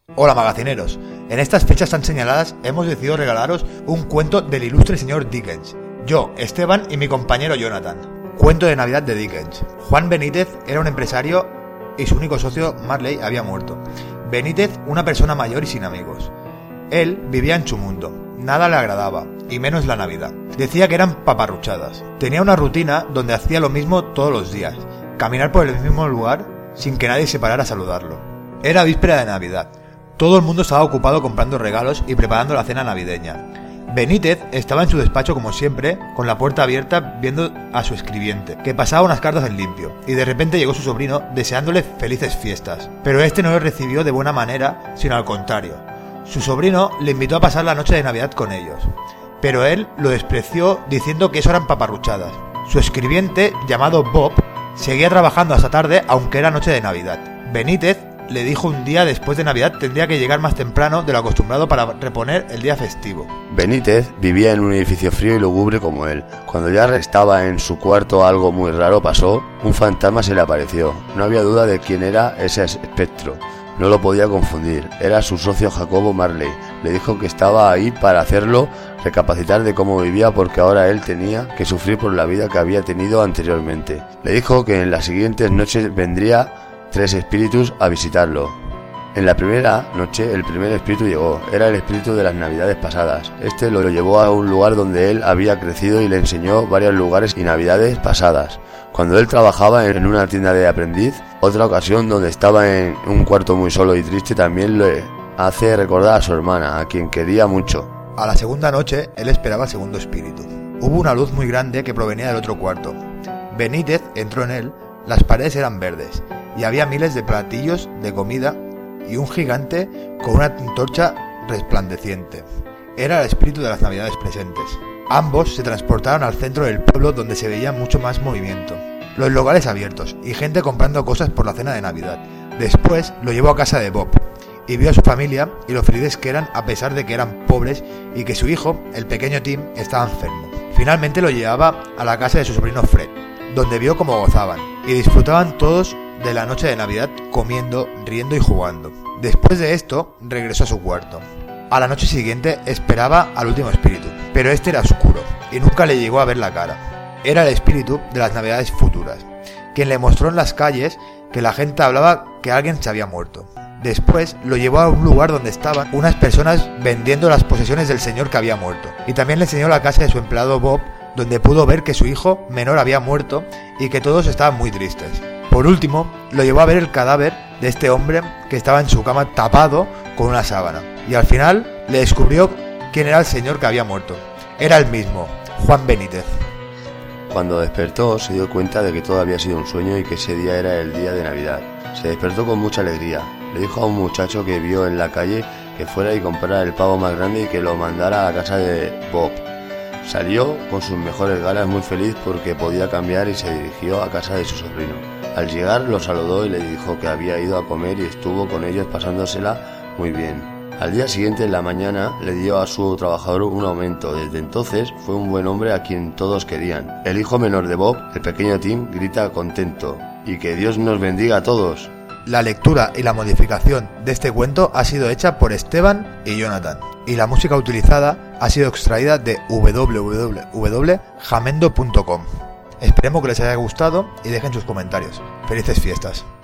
Hola magacineros, en estas fechas tan señaladas hemos decidido regalaros un cuento del ilustre señor Dickens. Yo, Esteban y mi compañero Jonathan. Cuento de Navidad de Dickens. Juan Benítez era un empresario y su único socio, Marley, había muerto. Benítez, una persona mayor y sin amigos. Él vivía en su mundo, nada le agradaba, y menos la Navidad. Decía que eran paparruchadas. Tenía una rutina donde hacía lo mismo todos los días, caminar por el mismo lugar sin que nadie se parara a saludarlo. Era víspera de Navidad. Todo el mundo estaba ocupado comprando regalos y preparando la cena navideña. Benítez estaba en su despacho como siempre, con la puerta abierta viendo a su escribiente, que pasaba unas cartas en limpio, y de repente llegó su sobrino deseándole felices fiestas. Pero este no lo recibió de buena manera, sino al contrario. Su sobrino le invitó a pasar la noche de Navidad con ellos, pero él lo despreció diciendo que eso eran paparruchadas. Su escribiente, llamado Bob, seguía trabajando hasta tarde aunque era noche de Navidad. Benítez le dijo un día después de Navidad tendría que llegar más temprano de lo acostumbrado para reponer el día festivo. Benítez vivía en un edificio frío y lúgubre como él. Cuando ya estaba en su cuarto algo muy raro pasó, un fantasma se le apareció. No había duda de quién era ese espectro. No lo podía confundir, era su socio Jacobo Marley. Le dijo que estaba ahí para hacerlo recapacitar de cómo vivía porque ahora él tenía que sufrir por la vida que había tenido anteriormente. Le dijo que en las siguientes noches vendría 3 espíritus a visitarlo. En la primera noche el primer espíritu llegó, era el espíritu de las navidades pasadas. Este lo llevó a un lugar donde él había crecido y le enseñó varios lugares y navidades pasadas. Cuando él trabajaba en una tienda de aprendiz, otra ocasión donde estaba en un cuarto muy solo y triste también le hace recordar a su hermana, a quien quería mucho. A la segunda noche él esperaba al segundo espíritu. Hubo una luz muy grande que provenía del otro cuarto. Benítez entró en él, las paredes eran verdes y había miles de platillos de comida y un gigante con una antorcha resplandeciente. Era el espíritu de las navidades presentes. Ambos se transportaron al centro del pueblo donde se veía mucho más movimiento, los locales abiertos y gente comprando cosas por la cena de Navidad. Después lo llevó a casa de Bob y vio a su familia y lo felices que eran a pesar de que eran pobres y que su hijo, el pequeño Tim, estaba enfermo. Finalmente lo llevaba a la casa de su sobrino Fred, donde vio cómo gozaban y disfrutaban todos de la noche de Navidad comiendo, riendo y jugando. Después de esto, regresó a su cuarto. A la noche siguiente esperaba al último espíritu, pero este era oscuro y nunca le llegó a ver la cara. Era el espíritu de las navidades futuras, quien le mostró en las calles que la gente hablaba que alguien se había muerto. Después lo llevó a un lugar donde estaban unas personas vendiendo las posesiones del señor que había muerto, y también le enseñó la casa de su empleado Bob, donde pudo ver que su hijo menor había muerto y que todos estaban muy tristes. Por último, lo llevó a ver el cadáver de este hombre que estaba en su cama tapado con una sábana, y al final le descubrió quién era el señor que había muerto. Era el mismo, Juan Benítez. Cuando despertó se dio cuenta de que todo había sido un sueño y que ese día era el día de Navidad. Se despertó con mucha alegría. Le dijo a un muchacho que vio en la calle que fuera y comprara el pavo más grande y que lo mandara a la casa de Bob. Salió con sus mejores galas muy feliz porque podía cambiar y se dirigió a casa de su sobrino. Al llegar lo saludó y le dijo que había ido a comer y estuvo con ellos pasándosela muy bien. Al día siguiente en la mañana le dio a su trabajador un aumento. Desde entonces fue un buen hombre a quien todos querían. El hijo menor de Bob, el pequeño Tim, grita contento. Y que Dios nos bendiga a todos. La lectura y la modificación de este cuento ha sido hecha por Esteban y Jonathan, y la música utilizada ha sido extraída de www.jamendo.com. Esperemos que les haya gustado y dejen sus comentarios. ¡Felices fiestas!